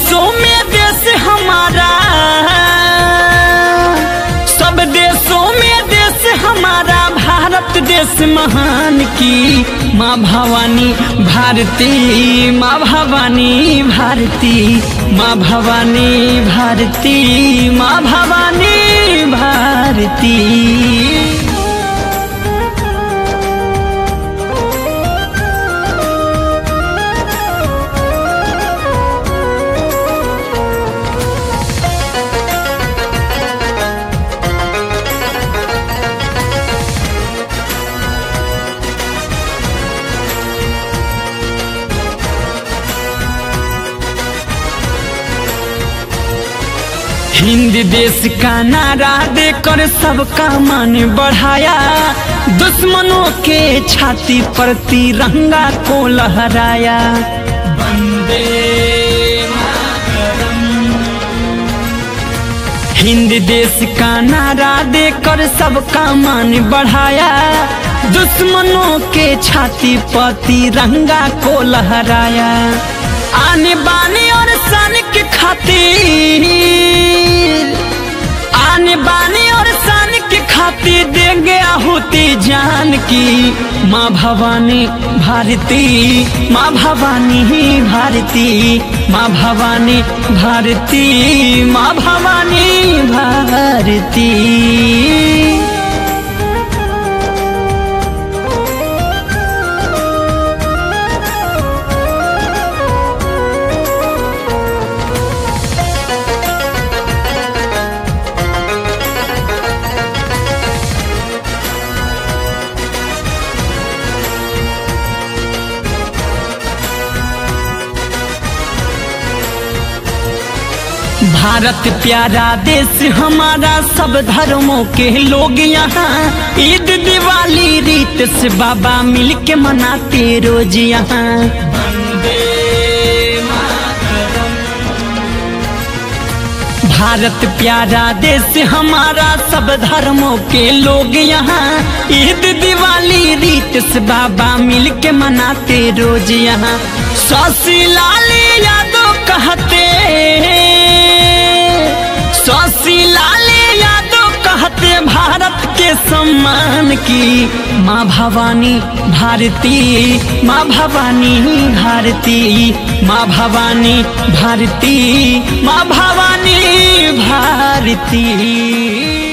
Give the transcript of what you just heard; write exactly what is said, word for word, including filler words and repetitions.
देशों में देश हमारा, सब देशों में देश हमारा, भारत देश महान की माँ भवानी भारती, माँ भवानी भारती, माँ भवानी भारती, माँ भवानी भारती। हिंद देश का नारा देकर सबका मन बढ़ाया, दुश्मनों के छाती पर तिरंगा को लहराया। वंदे मातरम। हिंद देश का नारा देकर सबका मन बढ़ाया, दुश्मनों के छाती पर तिरंगा को लहराया। आने बाने और शान के खातिर, आने बाने और शान के खातिर देंगे आहुति जान की माँ भवानी भारती, माँ भवानी भारती, माँ भवानी भारती, माँ भवानी भारती। भारत प्यारा देश हमारा, सब धर्मों के लोग यहाँ ईद दिवाली रीत से बाबा मिलके मनाते रोज यहाँ। वंदे मातरम। भारत प्यारा देश हमारा, सब धर्मों के लोग यहाँ ईद दिवाली रीत से बाबा मिलके मनाते रोज यहाँ। शशि लाल यादव कहते, शशि लाल यादव कहते भारत के सम्मान की माँ भवानी भारती, माँ भवानी भारती, माँ भवानी भारती, माँ भवानी भारती।